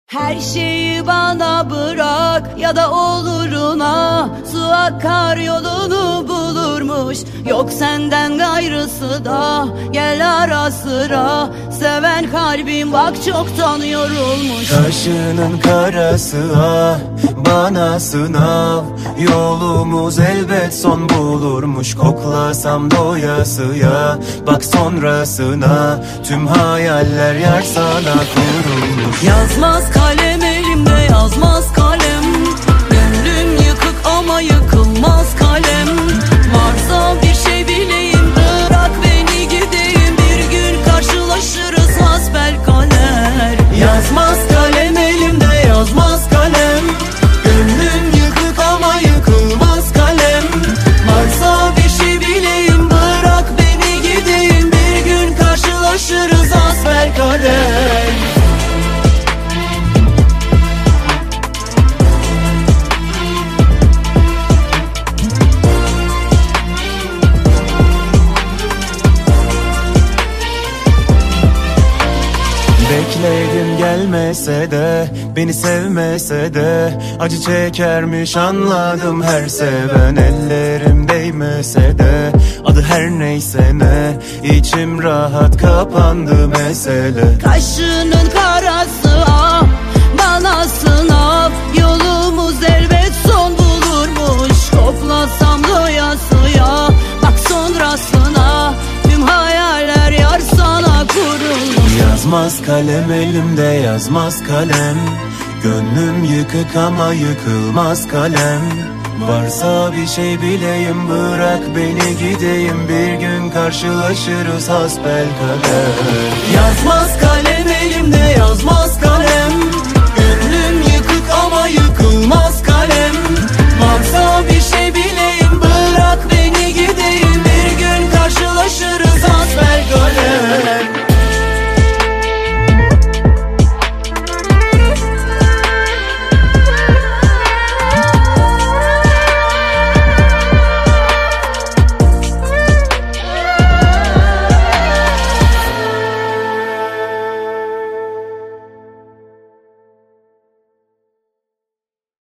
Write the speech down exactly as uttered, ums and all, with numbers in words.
Her şeyi bana bırak ya da oluruna, su akar yolunu bulurmuş. Yok senden gayrısı da gel ara sıra, seven kalbim bak çoktan yorulmuş. Kaşının karası ah bana sınav, yolumuz elbet son bulurmuş. Koklasam doyasıya, bak sonrasına tüm hayaller yar sana kurulmuş. Yazmaz kalem elimde, yazmaz kalem. Gönlüm yıkık ama yıkılmaz kalem. Varsa bir şey bileyim, bırak beni gideyim. Bir gün karşılaşırız hasbelkader. Yazmaz kalem elimde, yazmaz kalem. Gönlüm yıkık ama yıkılmaz kalem. Varsa bir şey bileyim, bırak beni gideyim. Bir gün karşılaşırız hasbelkader. Bekledim gelmese de, beni sevmese de acı çekermiş anladım her seven. Ellerim değmese de, adı her neyse ne, içim rahat kapandı mesele. Kaşının karası ah bana sınav, yolumuz elbet son bulurmuş. Koklasam doyasıya, bak sonrasına tüm hayaller yar sana kurulmuş. Yazmaz kalem elimde, yazmaz kalem. Gönlüm yıkık ama yıkılmaz kalem. Varsa bir şey bileyim, bırak beni gideyim. Bir gün karşılaşırız hasbelkader. Yazmaz kalem elimde, yazmaz kalem.